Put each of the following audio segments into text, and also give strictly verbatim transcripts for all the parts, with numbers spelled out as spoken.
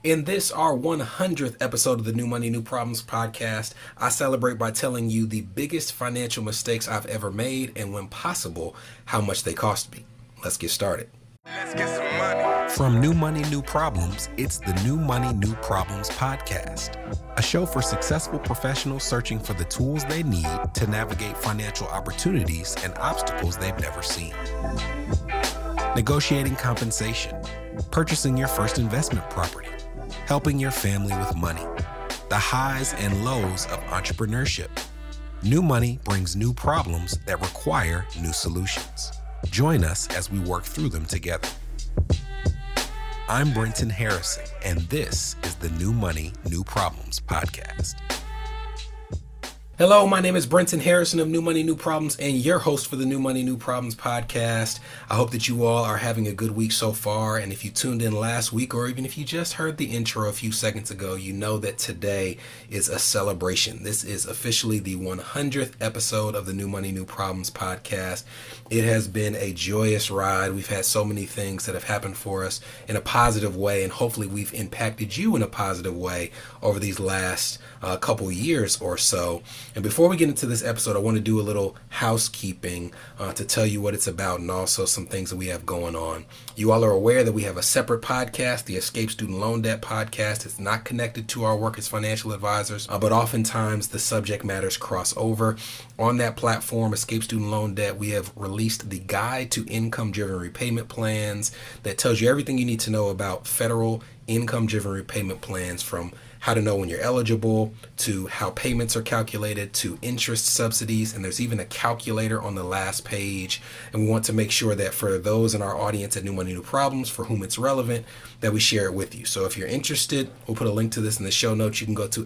In this, our one hundredth episode of the New Money, New Problems podcast, I celebrate by telling you the biggest financial mistakes I've ever made and, when possible, how much they cost me. Let's get started. Let's get some money. From New Money, New Problems, it's the New Money, New Problems podcast, a show for successful professionals searching for the tools they need to navigate financial opportunities and obstacles they've never seen. Negotiating compensation, purchasing your first investment property, helping your family with money, the highs and lows of entrepreneurship. New money brings new problems that require new solutions. Join us as we work through them together. I'm Brenton Harrison, and this is the New Money, New Problems podcast. Hello, my name is Brenton Harrison of New Money, New Problems, and your host for the New Money, New Problems podcast. I hope that you all are having a good week so far, and if you tuned in last week, or even if you just heard the intro a few seconds ago, you know that today is a celebration. This is officially the one hundredth episode of the New Money, New Problems podcast. It has been a joyous ride. We've had so many things that have happened for us in a positive way, and hopefully we've impacted you in a positive way over these last uh, couple years or so. And before we get into this episode, I want to do a little housekeeping uh, to tell you what it's about and also some things that we have going on. You all are aware that we have a separate podcast, the Escape Student Loan Debt podcast. It's not connected to our work as financial advisors, uh, but oftentimes the subject matters cross over. On that platform, Escape Student Loan Debt, we have released the Guide to Income-Driven Repayment Plans that tells you everything you need to know about federal income-driven repayment plans, from how to know when you're eligible, to how payments are calculated, to interest subsidies, and there's even a calculator on the last page. And we want to make sure that for those in our audience at New Money, New Problems, for whom it's relevant, that we share it with you. So if you're interested, we'll put a link to this in the show notes. You can go to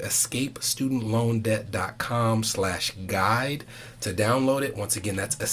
escapestudentloandebt.com slash guide to download it. Once again, that's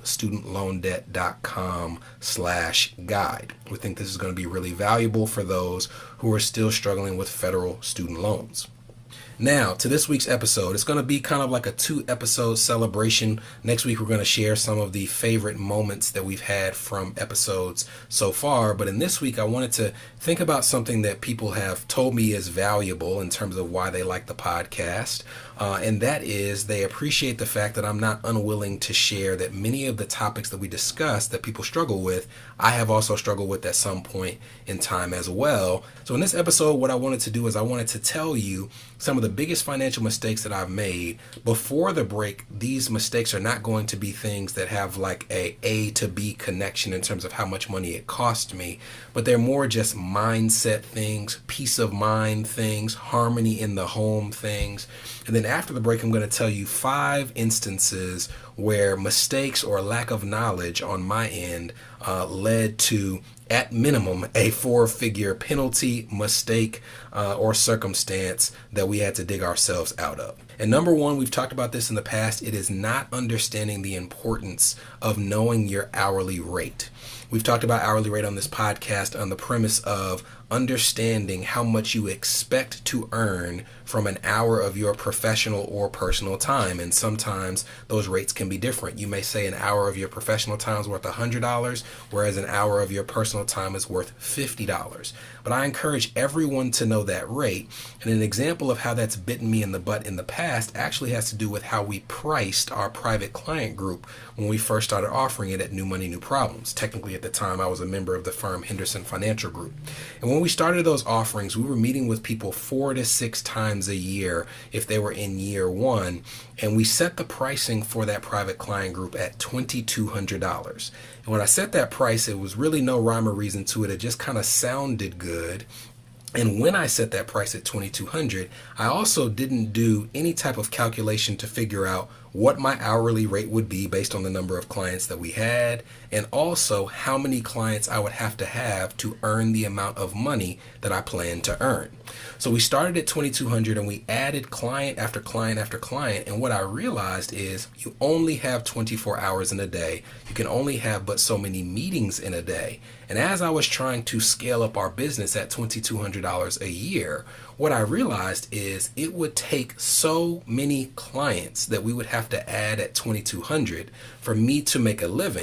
escapestudentloandebt.com slash guide. We think this is going to be really valuable for those who are still struggling with federal student loans. Now, to this week's episode, it's going to be kind of like a two-episode celebration. Next week, we're going to share some of the favorite moments that we've had from episodes so far. But in this week, I wanted to think about something that people have told me is valuable in terms of why they like the podcast. Uh, and that is they appreciate the fact that I'm not unwilling to share that many of the topics that we discuss that people struggle with, I have also struggled with at some point in time as well. So in this episode, what I wanted to do is I wanted to tell you some of the biggest financial mistakes that I've made. Before the break, these mistakes are not going to be things that have like a A to B connection in terms of how much money it cost me, but they're more just mindset things, peace of mind things, harmony in the home things. And then after the break, I'm going to tell you five instances where mistakes or lack of knowledge on my end uh, led to, at minimum, a four-figure penalty, mistake, uh, or circumstance that we had to dig ourselves out of. And number one, we've talked about this in the past, it is not understanding the importance of knowing your hourly rate. We've talked about hourly rate on this podcast on the premise of understanding how much you expect to earn from an hour of your professional or personal time. And sometimes those rates can be different. You may say an hour of your professional time is worth one hundred dollars, whereas an hour of your personal time is worth fifty dollars. But I encourage everyone to know that rate. And an example of how that's bitten me in the butt in the past actually has to do with how we priced our private client group when we first started offering it at New Money, New Problems. Technically, at the time, I was a member of the firm Henderson Financial Group. And when we started those offerings, we were meeting with people four to six times a year if they were in year one. And we set the pricing for that private client group at two thousand two hundred dollars. And when I set that price, it was really no rhyme or reason to it. It just kind of sounded good. And when I set that price at two thousand two hundred dollars, I also didn't do any type of calculation to figure out what my hourly rate would be based on the number of clients that we had, and also how many clients I would have to have to earn the amount of money that I planned to earn. So we started at two thousand two hundred dollars and we added client after client after client. And what I realized is you only have twenty-four hours in a day. You can only have but so many meetings in a day. And as I was trying to scale up our business at two thousand two hundred dollars a year, what I realized is it would take so many clients that we would have to add at two thousand two hundred dollars for me to make a living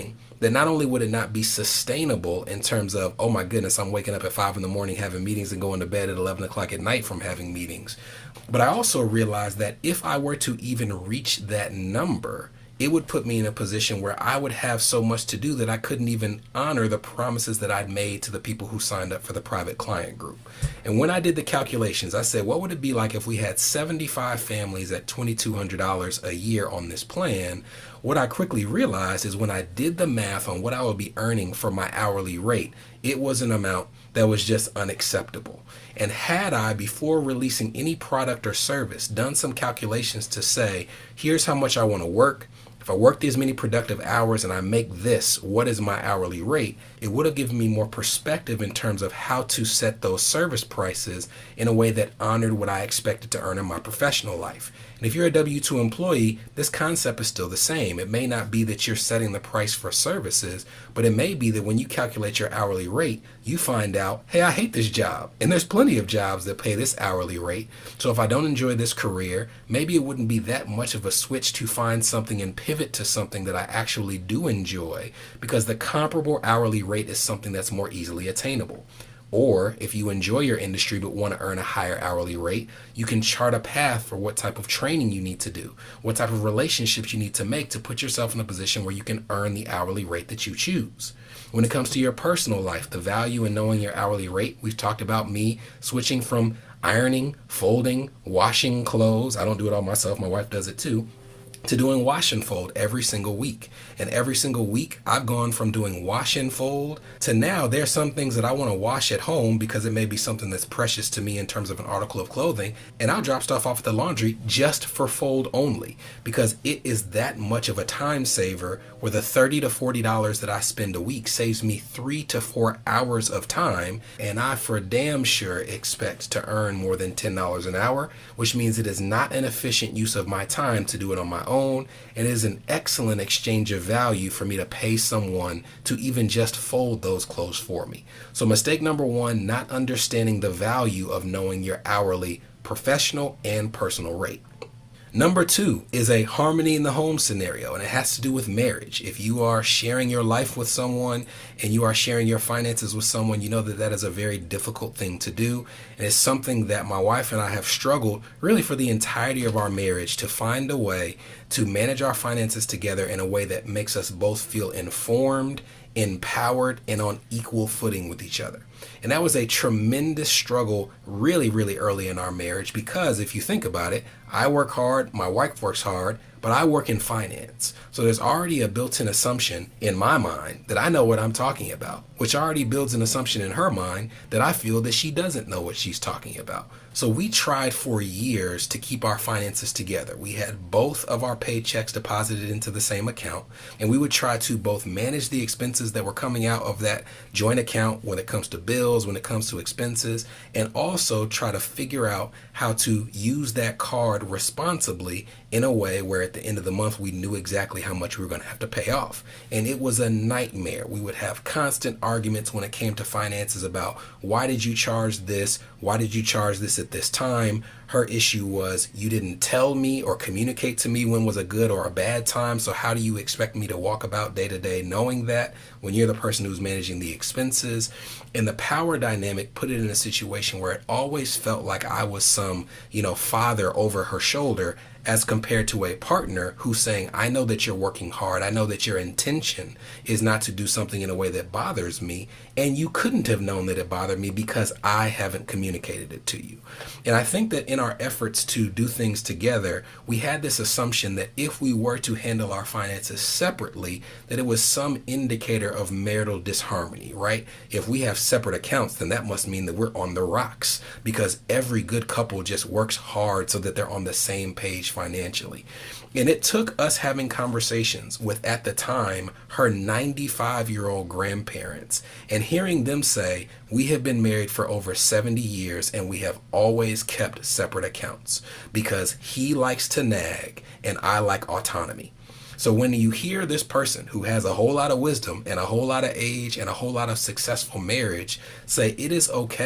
that not only would it not be sustainable in terms of, oh my goodness, I'm waking up at five in the morning having meetings and going to bed at eleven o'clock at night from having meetings, but I also realized that if I were to even reach that number, it would put me in a position where I would have so much to do that I couldn't even honor the promises that I'd made to the people who signed up for the private client group. And when I did the calculations, I said, what would it be like if we had seventy-five families at twenty-two hundred dollars a year on this plan? What I quickly realized is when I did the math on what I would be earning for my hourly rate, it was an amount that was just unacceptable. And had I, before releasing any product or service, done some calculations to say, here's how much I want to work, if I work these many productive hours and I make this, what is my hourly rate? It would have given me more perspective in terms of how to set those service prices in a way that honored what I expected to earn in my professional life. And if you're a W two employee, this concept is still the same. It may not be that you're setting the price for services, but it may be that when you calculate your hourly rate, you find out, hey, I hate this job. And there's plenty of jobs that pay this hourly rate. So if I don't enjoy this career, maybe it wouldn't be that much of a switch to find something and pivot to something that I actually do enjoy, because the comparable hourly rate is something that's more easily attainable. Or if you enjoy your industry but want to earn a higher hourly rate, you can chart a path for what type of training you need to do, what type of relationships you need to make to put yourself in a position where you can earn the hourly rate that you choose. When it comes to your personal life, the value in knowing your hourly rate, we've talked about me switching from ironing, folding, washing clothes. I don't do it all myself. My wife does it too. To doing wash and fold every single week. And every single week, I've gone from doing wash and fold to now there's some things that I want to wash at home because it may be something that's precious to me in terms of an article of clothing. And I'll drop stuff off at the laundry just for fold only, because it is that much of a time saver where the thirty to forty dollars that I spend a week saves me three to four hours of time. And I for damn sure expect to earn more than ten dollars an hour, which means it is not an efficient use of my time to do it on my own. Own, and it is an excellent exchange of value for me to pay someone to even just fold those clothes for me. So mistake number one, not understanding the value of knowing your hourly professional and personal rate. Number two is a harmony in the home scenario, and it has to do with marriage. If you are sharing your life with someone and you are sharing your finances with someone, you know that that is a very difficult thing to do. And it's something that my wife and I have struggled really for the entirety of our marriage to find a way to manage our finances together in a way that makes us both feel informed, empowered, and on equal footing with each other. And that was a tremendous struggle really, really early in our marriage, because if you think about it, I work hard, my wife works hard, but I work in finance. So there's already a built-in assumption in my mind that I know what I'm talking about, which already builds an assumption in her mind that I feel that she doesn't know what she's talking about. So we tried for years to keep our finances together. We had both of our paychecks deposited into the same account, and we would try to both manage the expenses that were coming out of that joint account when it comes to bills, when it comes to expenses, and also try to figure out how to use that card responsibly in a way where at the end of the month we knew exactly how much we were going to have to pay off. And it was a nightmare. We would have constant arguments when it came to finances about, why did you charge this? Why did you charge this at this time? Her issue was, you didn't tell me or communicate to me when was a good or a bad time, so how do you expect me to walk about day to day knowing that when you're the person who's managing the expenses? And the power dynamic put it in a situation where it always felt like I was some, you know, father over her shoulder, as compared to a partner who's saying, I know that you're working hard. I know that your intention is not to do something in a way that bothers me. And you couldn't have known that it bothered me because I haven't communicated it to you. And I think that in our efforts to do things together, we had this assumption that if we were to handle our finances separately, that it was some indicator of marital disharmony, right? If we have separate accounts, then that must mean that we're on the rocks, because every good couple just works hard so that they're on the same page financially. And it took us having conversations with, at the time, her ninety-five year old grandparents, and hearing them say, we have been married for over seventy years and we have always kept separate accounts because he likes to nag and I like autonomy. So when you hear this person who has a whole lot of wisdom and a whole lot of age and a whole lot of successful marriage say it is okay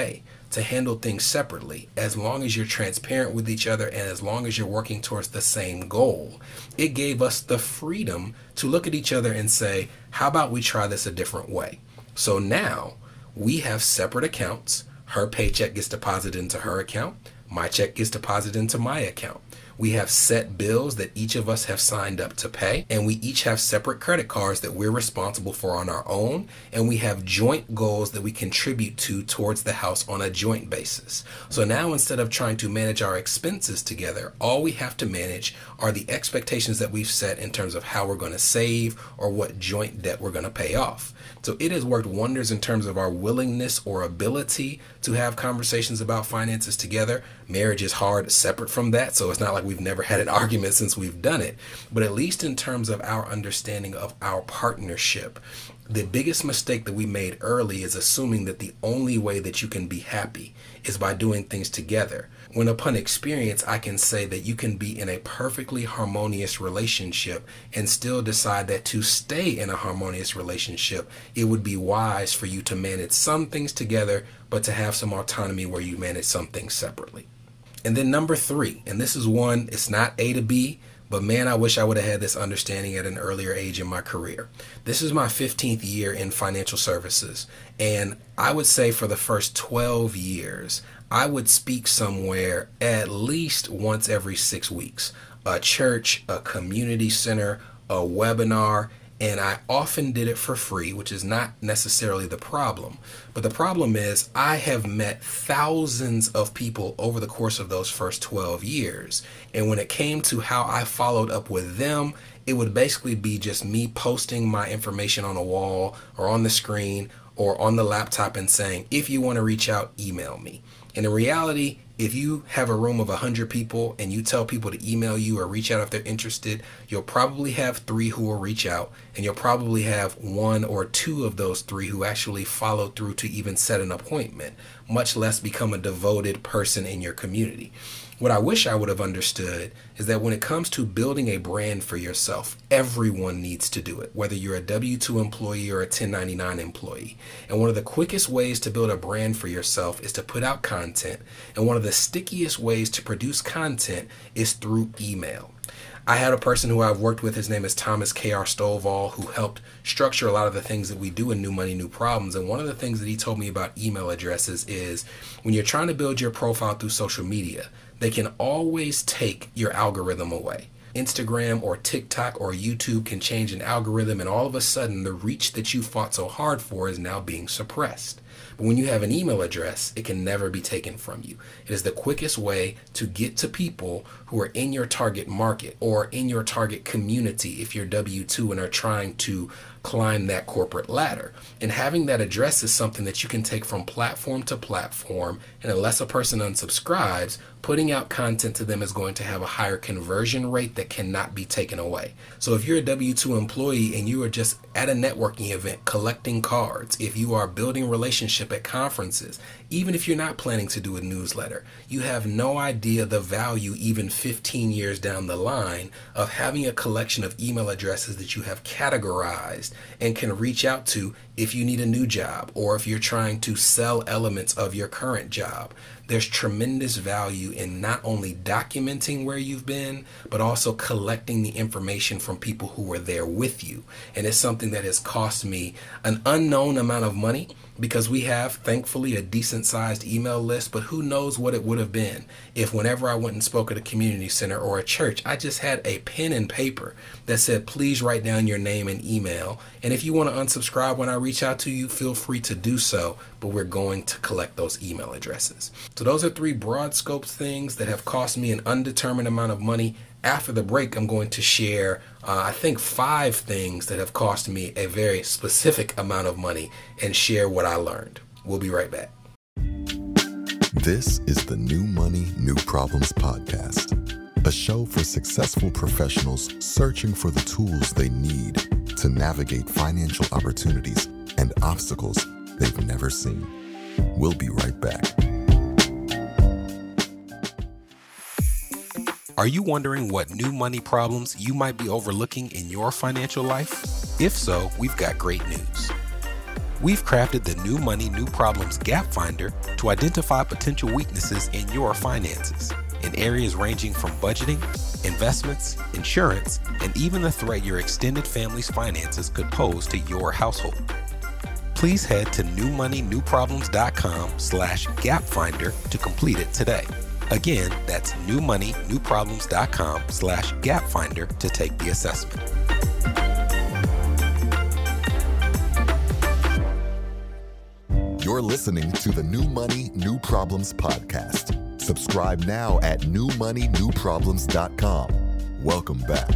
to handle things separately, as long as you're transparent with each other and as long as you're working towards the same goal. It gave us the freedom to look at each other and say, how about we try this a different way? So now we have separate accounts. Her paycheck gets deposited into her account. My check gets deposited into my account. We have set bills that each of us have signed up to pay, and we each have separate credit cards that we're responsible for on our own, and we have joint goals that we contribute to towards the house on a joint basis. So now, instead of trying to manage our expenses together, all we have to manage are the expectations that we've set in terms of how we're going to save or what joint debt we're going to pay off. So it has worked wonders in terms of our willingness or ability to have conversations about finances together. Marriage is hard separate from that, so it's not like we've never had an argument since we've done it. But at least in terms of our understanding of our partnership, the biggest mistake that we made early is assuming that the only way that you can be happy is by doing things together. When upon experience, I can say that you can be in a perfectly harmonious relationship and still decide that to stay in a harmonious relationship, it would be wise for you to manage some things together, but to have some autonomy where you manage some things separately. And then number three, and this is one, it's not A to B, but man, I wish I would have had this understanding at an earlier age in my career. This is my fifteenth year in financial services, and I would say for the first twelve years, I would speak somewhere at least once every six weeks. A church, a community center, a webinar, and I often did it for free, which is not necessarily the problem. But the problem is I have met thousands of people over the course of those first twelve years. And when it came to how I followed up with them, it would basically be just me posting my information on a wall or on the screen or on the laptop and saying, if you want to reach out, email me. And in reality, if you have a room of one hundred people and you tell people to email you or reach out if they're interested, you'll probably have three who will reach out, and you'll probably have one or two of those three who actually follow through to even set an appointment, much less become a devoted person in your community. What I wish I would have understood is that when it comes to building a brand for yourself, everyone needs to do it, whether you're a W two employee or a ten ninety-nine employee. And one of the quickest ways to build a brand for yourself is to put out content. And one of the stickiest ways to produce content is through email. I had a person who I've worked with, his name is Thomas K R Stovall, who helped structure a lot of the things that we do in New Money, New Problems. And one of the things that he told me about email addresses is when you're trying to build your profile through social media, they can always take your algorithm away. Instagram or TikTok or YouTube can change an algorithm, and all of a sudden the reach that you fought so hard for is now being suppressed. But when you have an email address, it can never be taken from you. It is the quickest way to get to people who are in your target market or in your target community if you're W two and are trying to climb that corporate ladder. And having that address is something that you can take from platform to platform, and unless a person unsubscribes, putting out content to them is going to have a higher conversion rate that cannot be taken away. So if you're a W two employee and you are just at a networking event collecting cards, if you are building relationship at conferences, even if you're not planning to do a newsletter, you have no idea the value even fifteen years down the line of having a collection of email addresses that you have categorized and can reach out to if you need a new job or if you're trying to sell elements of your current job. There's tremendous value in not only documenting where you've been, but also collecting the information from people who were there with you. And it's something that has cost me an unknown amount of money, because we have, thankfully, a decent sized email list, but who knows what it would have been if whenever I went and spoke at a community center or a church, I just had a pen and paper that said, please write down your name and email. And if you want to unsubscribe when I reach out to you, feel free to do so, but we're going to collect those email addresses. So those are three broad scope things that have cost me an undetermined amount of money. After the break, I'm going to share, uh, I think, five things that have cost me a very specific amount of money and share what I learned. We'll be right back. This is the New Money, New Problems podcast, a show for successful professionals searching for the tools they need to navigate financial opportunities and obstacles they've never seen. We'll be right back. Are you wondering what new money problems you might be overlooking in your financial life? If so, we've got great news. We've crafted the New Money, New Problems Gap Finder to identify potential weaknesses in your finances in areas ranging from budgeting, investments, insurance, and even the threat your extended family's finances could pose to your household. Please head to newmoneynewproblems.com slash gapfinder to complete it today. Again, that's newmoneynewproblems.com slash gapfinder to take the assessment. You're listening to the New Money, New Problems podcast. Subscribe now at new money new problems dot com. Welcome back.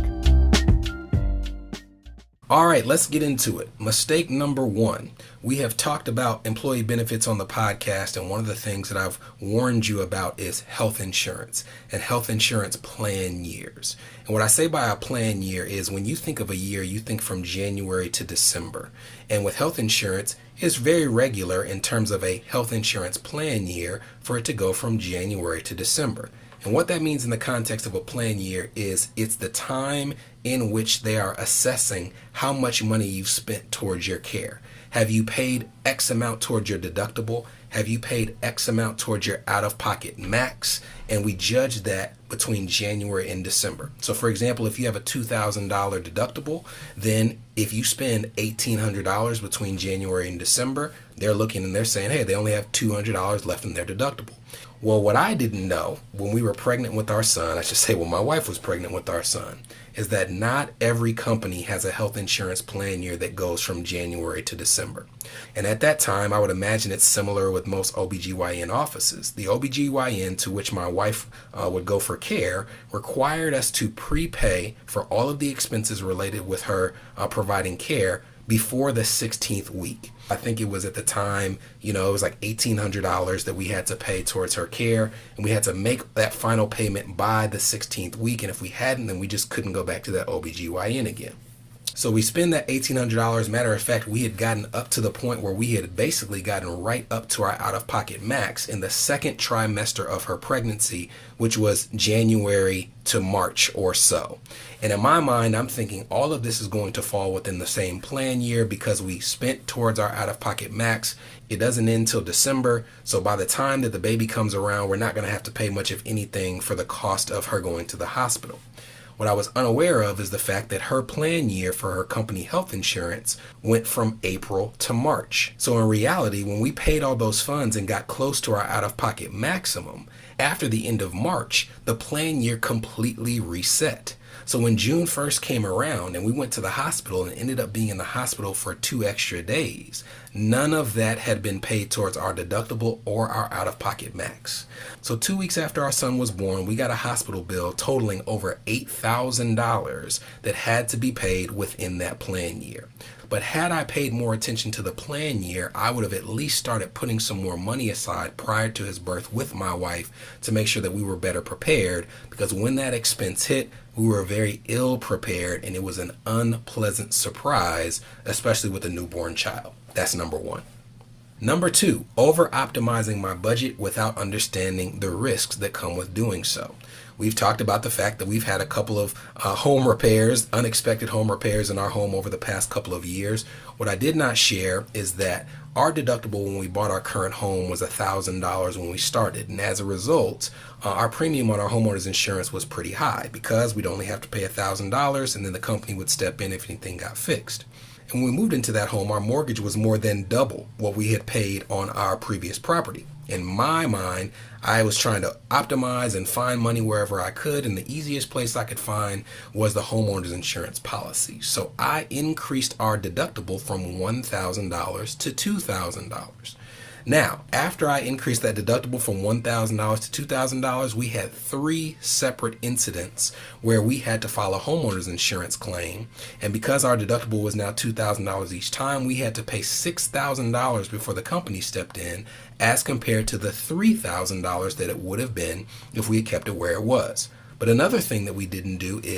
All right, let's get into it. Mistake number one. We have talked about employee benefits on the podcast, and one of the things that I've warned you about is health insurance and health insurance plan years. And what I say by a plan year is when you think of a year, you think from January to December. And with health insurance, it's very regular in terms of a health insurance plan year for it to go from January to December. And what that means in the context of a plan year is it's the time in which they are assessing how much money you've spent towards your care. Have you paid X amount towards your deductible? Have you paid X amount towards your out-of-pocket max? And we judge that between January and December. So for example, if you have a two thousand dollars deductible, then if you spend eighteen hundred dollars between January and December, they're looking and they're saying, hey, they only have two hundred dollars left in their deductible. Well, what I didn't know when we were pregnant with our son, I should say when my wife was pregnant with our son, is that not every company has a health insurance plan year that goes from January to December. And at that time, I would imagine it's similar with most O B G Y N offices. The O B G Y N to which my wife uh, would go for care required us to prepay for all of the expenses related with her uh, providing care before the sixteenth week. I think it was at the time, you know, it was like eighteen hundred dollars that we had to pay towards her care, and we had to make that final payment by the sixteenth week. And if we hadn't, then we just couldn't go back to that O B G Y N again. So we spend that eighteen hundred dollars. Matter of fact, we had gotten up to the point where we had basically gotten right up to our out-of-pocket max in the second trimester of her pregnancy, which was January to March or so. And in my mind, I'm thinking all of this is going to fall within the same plan year because we spent towards our out-of-pocket max. It doesn't end till December. So by the time that the baby comes around, we're not going to have to pay much of anything for the cost of her going to the hospital. What I was unaware of is the fact that her plan year for her company health insurance went from April to March. So in reality, when we paid all those funds and got close to our out-of-pocket maximum, after the end of March, the plan year completely reset. So when June first came around and we went to the hospital and ended up being in the hospital for two extra days, none of that had been paid towards our deductible or our out-of-pocket max. So two weeks after our son was born, we got a hospital bill totaling over eight thousand dollars that had to be paid within that plan year. But had I paid more attention to the plan year, I would have at least started putting some more money aside prior to his birth with my wife to make sure that we were better prepared, because when that expense hit, we were very ill prepared and it was an unpleasant surprise, especially with a newborn child. That's number one. Number two, over-optimizing my budget without understanding the risks that come with doing so. We've talked about the fact that we've had a couple of uh, home repairs, unexpected home repairs in our home over the past couple of years. What I did not share is that our deductible when we bought our current home was one thousand dollars when we started. And as a result, uh, our premium on our homeowner's insurance was pretty high because we'd only have to pay one thousand dollars and then the company would step in if anything got fixed. And when we moved into that home, our mortgage was more than double what we had paid on our previous property. In my mind, I was trying to optimize and find money wherever I could, and the easiest place I could find was the homeowner's insurance policy. So I increased our deductible from one thousand dollars to two thousand dollars. Now, after I increased that deductible from one thousand dollars to two thousand dollars, we had three separate incidents where we had to file a homeowner's insurance claim. And because our deductible was now two thousand dollars each time, we had to pay six thousand dollars before the company stepped in, as compared to the three thousand dollars that it would have been if we had kept it where it was. But another thing that we didn't do is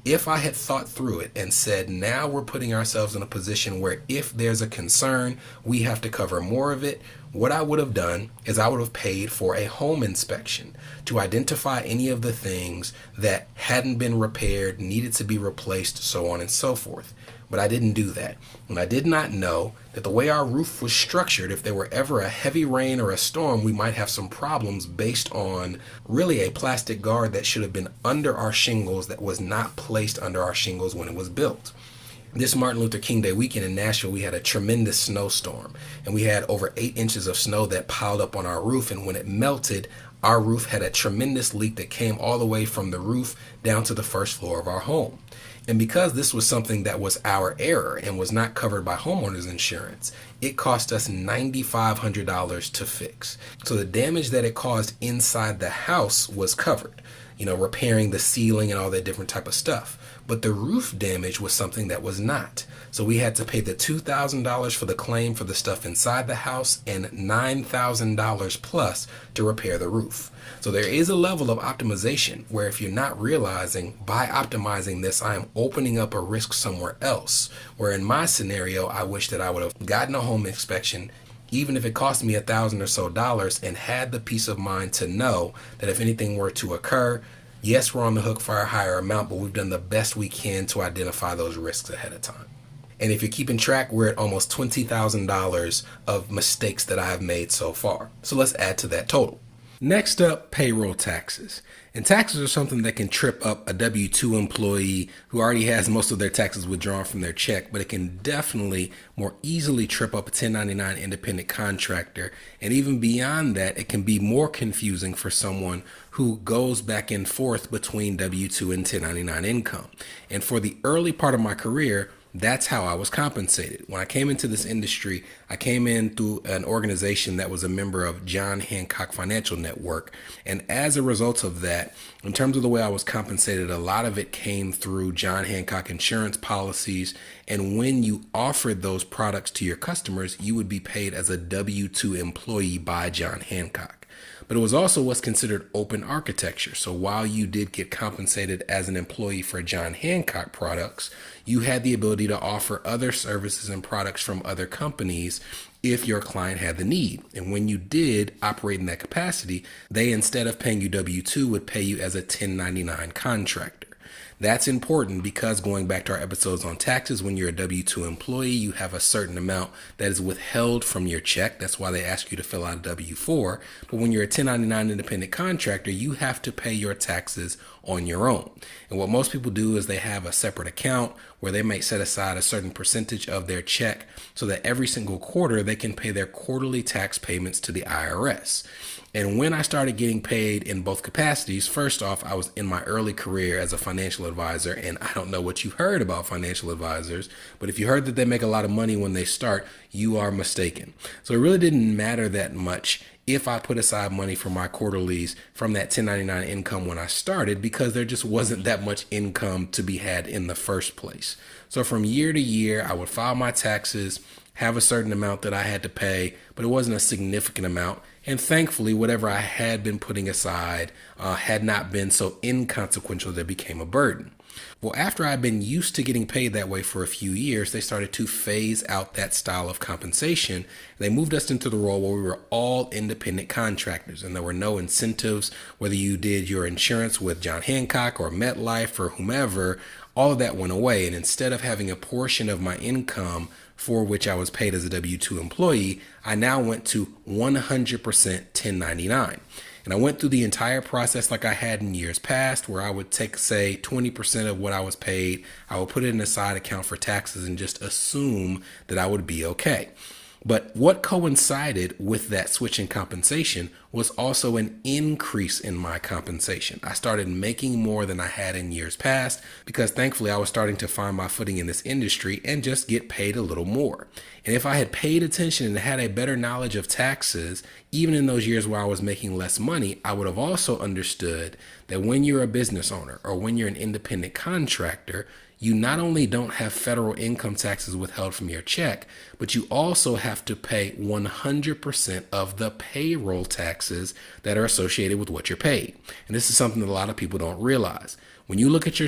If I had thought through it and said, now we're putting ourselves in a position where if there's a concern, we have to cover more of it, what I would have done is I would have paid for a home inspection to identify any of the things that hadn't been repaired, needed to be replaced, so on and so forth. But I didn't do that. And I did not know that the way our roof was structured, if there were ever a heavy rain or a storm, we might have some problems based on really a plastic guard that should have been under our shingles that was not placed under our shingles when it was built. This Martin Luther King Day weekend in Nashville, we had a tremendous snowstorm, and we had over eight inches of snow that piled up on our roof, and when it melted, our roof had a tremendous leak that came all the way from the roof down to the first floor of our home. And because this was something that was our error and was not covered by homeowners insurance, it cost us nine thousand five hundred dollars to fix. So the damage that it caused inside the house was covered, you know, repairing the ceiling and all that different type of stuff. But the roof damage was something that was not. So we had to pay the two thousand dollars for the claim for the stuff inside the house and nine thousand dollars plus to repair the roof. So there is a level of optimization where if you're not realizing by optimizing this, I am opening up a risk somewhere else. Where in my scenario, I wish that I would have gotten a home inspection, even if it cost me a thousand or so dollars, and had the peace of mind to know that if anything were to occur, yes, we're on the hook for a higher amount, but we've done the best we can to identify those risks ahead of time. And if you're keeping track, we're at almost twenty thousand dollars of mistakes that I have made so far. So let's add to that total. Next up, payroll taxes. And taxes are something that can trip up a W two employee who already has most of their taxes withdrawn from their check, but it can definitely more easily trip up a ten ninety-nine independent contractor. And even beyond that, it can be more confusing for someone who goes back and forth between W two and ten ninety-nine income. And for the early part of my career, that's how I was compensated. When I came into this industry, I came in through an organization that was a member of John Hancock Financial Network. And as a result of that, in terms of the way I was compensated, a lot of it came through John Hancock insurance policies. And when you offered those products to your customers, you would be paid as a W two employee by John Hancock. But it was also what's considered open architecture. So while you did get compensated as an employee for John Hancock products, you had the ability to offer other services and products from other companies if your client had the need. And when you did operate in that capacity, they, instead of paying you W two, would pay you as a ten ninety-nine contractor. That's important because, going back to our episodes on taxes, when you're a W two employee, you have a certain amount that is withheld from your check. That's why they ask you to fill out a W four. But when you're a ten ninety-nine independent contractor, you have to pay your taxes on your own. And what most people do is they have a separate account where they might set aside a certain percentage of their check so that every single quarter they can pay their quarterly tax payments to the I R S. And when I started getting paid in both capacities, first off, I was in my early career as a financial advisor, and I don't know what you heard about financial advisors, but if you heard that they make a lot of money when they start, you are mistaken. So it really didn't matter that much if I put aside money for my quarterlies from that ten ninety-nine income when I started, because there just wasn't that much income to be had in the first place. So from year to year, I would file my taxes, have a certain amount that I had to pay, but it wasn't a significant amount. And thankfully, whatever I had been putting aside uh, had not been so inconsequential that it became a burden. Well, after I'd been used to getting paid that way for a few years, they started to phase out that style of compensation. They moved us into the role where we were all independent contractors, and there were no incentives, whether you did your insurance with John Hancock or MetLife or whomever. All of that went away. And instead of having a portion of my income for which I was paid as a W two employee, I now went to one hundred percent ten ninety-nine. And I went through the entire process like I had in years past, where I would take, say, twenty percent of what I was paid, I would put it in a side account for taxes and just assume that I would be okay. But what coincided with that switch in compensation was also an increase in my compensation. I started making more than I had in years past because thankfully I was starting to find my footing in this industry and just get paid a little more. And if I had paid attention and had a better knowledge of taxes, even in those years where I was making less money, I would have also understood that when you're a business owner or when you're an independent contractor, you not only don't have federal income taxes withheld from your check, but you also have to pay one hundred percent of the payroll taxes that are associated with what you're paid. And this is something that a lot of people don't realize. When you look at your check,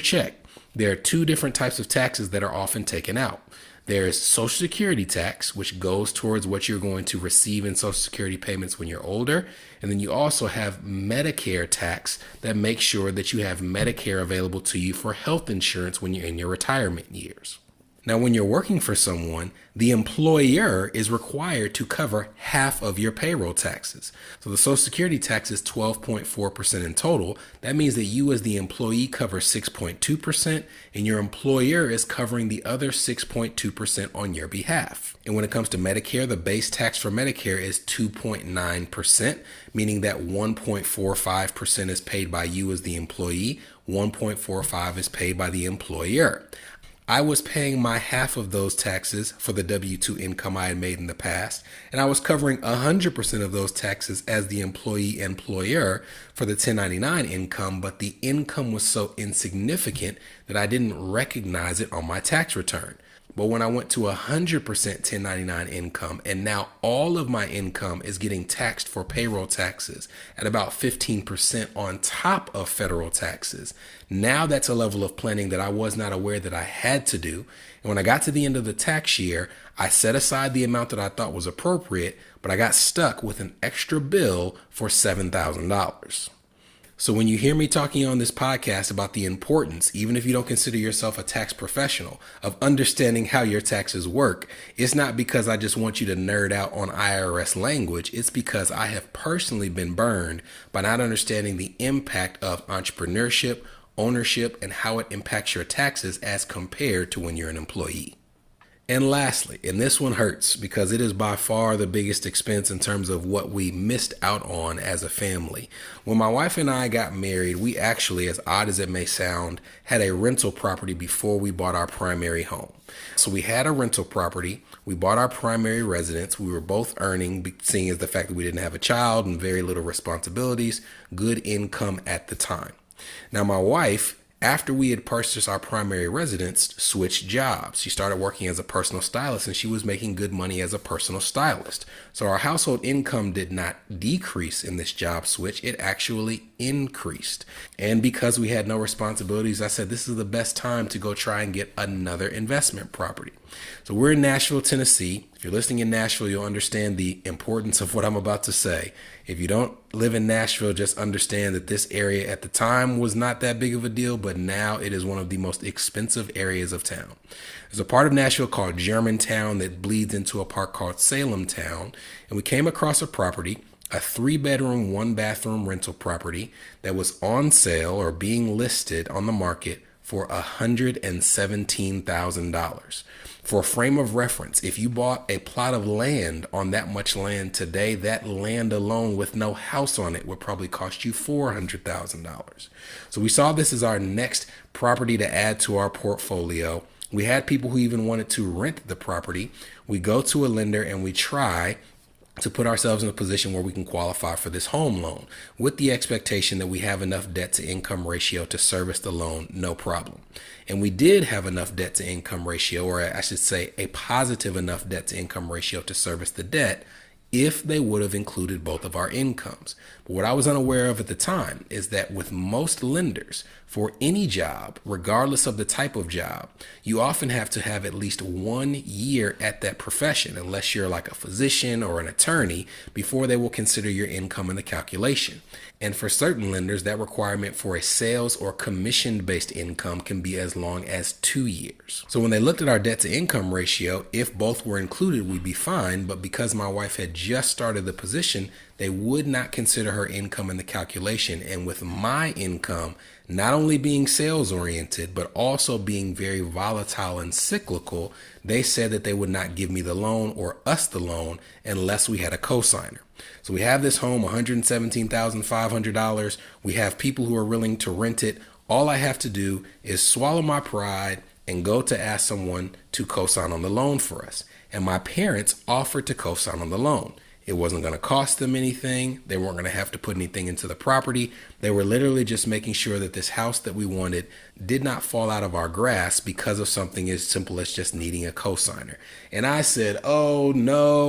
there are two different types of taxes that are often taken out. There's Social Security tax, which goes towards what you're going to receive in Social Security payments when you're older. And then you also have Medicare tax that makes sure that you have Medicare available to you for health insurance when you're in your retirement years. Now, when you're working for someone, the employer is required to cover half of your payroll taxes. So the Social Security tax is twelve point four percent in total. That means that you as the employee cover six point two percent and your employer is covering the other six point two percent on your behalf. And when it comes to Medicare, the base tax for Medicare is two point nine percent, meaning that one point four five percent is paid by you as the employee, one point four five is paid by the employer. I was paying my half of those taxes for the W two income I had made in the past, and I was covering one hundred percent of those taxes as the employee employer for the ten ninety-nine income, but the income was so insignificant that I didn't recognize it on my tax return. But when I went to one hundred percent ten ninety-nine income, and now all of my income is getting taxed for payroll taxes at about fifteen percent on top of federal taxes, now that's a level of planning that I was not aware that I had to do. And when I got to the end of the tax year, I set aside the amount that I thought was appropriate, but I got stuck with an extra bill for seven thousand dollars. So when you hear me talking on this podcast about the importance, even if you don't consider yourself a tax professional, of understanding how your taxes work, it's not because I just want you to nerd out on I R S language. It's because I have personally been burned by not understanding the impact of entrepreneurship, ownership, and how it impacts your taxes as compared to when you're an employee. And lastly, and this one hurts because it is by far the biggest expense in terms of what we missed out on as a family. When my wife and I got married, we actually, as odd as it may sound, had a rental property before we bought our primary home. So we had a rental property. We bought our primary residence. We were both earning, seeing as the fact that we didn't have a child and very little responsibilities, good income at the time. Now, my wife, after we had purchased our primary residence, switched jobs. She started working as a personal stylist, and she was making good money as a personal stylist. So our household income did not decrease in this job switch. It actually increased. And because we had no responsibilities, I said, this is the best time to go try and get another investment property. So we're in Nashville, Tennessee. If you're listening in Nashville, you'll understand the importance of what I'm about to say. If you don't live in Nashville, just understand that this area at the time was not that big of a deal, but now it is one of the most expensive areas of town. There's a part of Nashville called Germantown that bleeds into a part called Salemtown, and we came across a property, a three-bedroom, one-bathroom rental property that was on sale or being listed on the market for one hundred seventeen thousand dollars. For a frame of reference, if you bought a plot of land on that much land today, that land alone with no house on it would probably cost you four hundred thousand dollars. So we saw this as our next property to add to our portfolio. We had people who even wanted to rent the property. We go to a lender and we try to put ourselves in a position where we can qualify for this home loan with the expectation that we have enough debt to income ratio to service the loan, no problem. And we did have enough debt to income ratio, or I should say a positive enough debt to income ratio to service the debt if they would have included both of our incomes. But what I was unaware of at the time is that with most lenders, for any job, regardless of the type of job, you often have to have at least one year at that profession, unless you're like a physician or an attorney, before they will consider your income in the calculation. And for certain lenders, that requirement for a sales or commission-based income can be as long as two years. So when they looked at our debt to income ratio, if both were included, we'd be fine. But because my wife had just started the position, they would not consider her income in the calculation. And with my income not only being sales oriented, but also being very volatile and cyclical, they said that they would not give me the loan or us the loan unless we had a cosigner. So we have this home, one hundred seventeen thousand five hundred dollars. We have people who are willing to rent it. All I have to do is swallow my pride and go to ask someone to cosign on the loan for us. And my parents offered to cosign on the loan. It wasn't going to cost them anything. They weren't going to have to put anything into the property. They were literally just making sure that this house that we wanted did not fall out of our grasp because of something as simple as just needing a cosigner. And I said, oh no,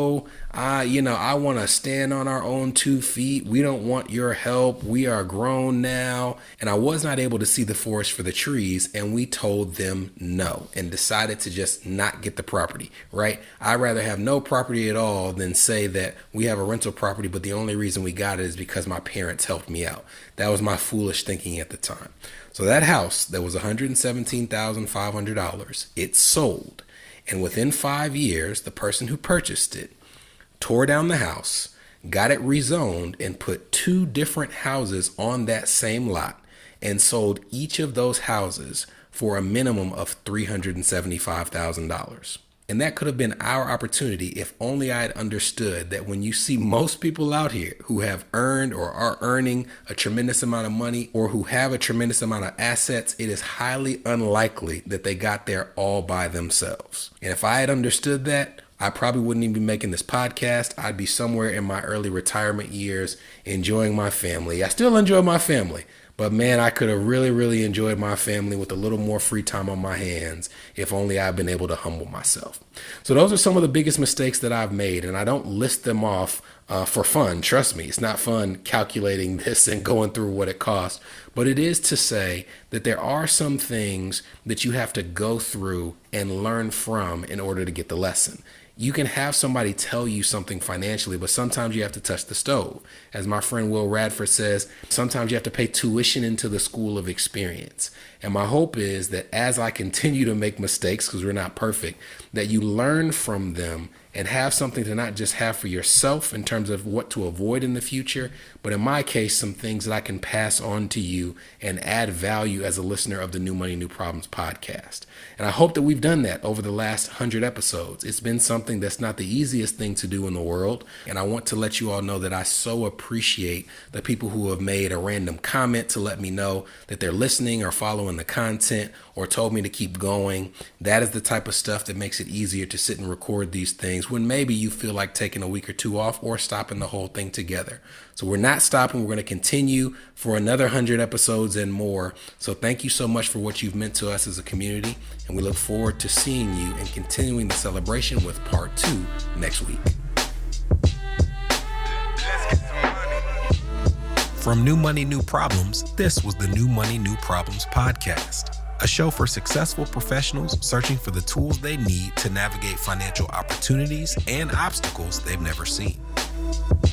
I, you know, I want to stand on our own two feet. We don't want your help. We are grown now. And I was not able to see the forest for the trees. And we told them no and decided to just not get the property, right? I'd rather have no property at all than say that we have a rental property, but the only reason we got it is because my parents helped me out. That was my foolish thinking at the time. So that house that was one hundred seventeen thousand five hundred dollars, it sold. And within five years, the person who purchased it tore down the house, got it rezoned, and put two different houses on that same lot and sold each of those houses for a minimum of three hundred seventy-five thousand dollars. And that could have been our opportunity if only I had understood that when you see most people out here who have earned or are earning a tremendous amount of money or who have a tremendous amount of assets, it is highly unlikely that they got there all by themselves. And if I had understood that, I probably wouldn't even be making this podcast. I'd be somewhere in my early retirement years enjoying my family. I still enjoy my family. But man, I could have really, really enjoyed my family with a little more free time on my hands if only I'd been able to humble myself. So those are some of the biggest mistakes that I've made, and I don't list them off uh, for fun. Trust me, it's not fun calculating this and going through what it costs, but it is to say that there are some things that you have to go through and learn from in order to get the lesson. You can have somebody tell you something financially, but sometimes you have to touch the stove. As my friend Will Radford says, sometimes you have to pay tuition into the school of experience. And my hope is that as I continue to make mistakes, because we're not perfect, that you learn from them and have something to not just have for yourself in terms of what to avoid in the future, but in my case, some things that I can pass on to you and add value as a listener of the New Money, New Problems podcast. And I hope that we've done that over the last hundred episodes. It's been something that's not the easiest thing to do in the world. And I want to let you all know that I so appreciate the people who have made a random comment to let me know that they're listening or following the content or told me to keep going. That is the type of stuff that makes it easier to sit and record these things when maybe you feel like taking a week or two off or stopping the whole thing together. So we're not stopping. We're going to continue for another hundred episodes and more. So thank you so much for what you've meant to us as a community. And we look forward to seeing you and continuing the celebration with part two next week. From New Money, New Problems, this was the New Money, New Problems podcast, a show for successful professionals searching for the tools they need to navigate financial opportunities and obstacles they've never seen.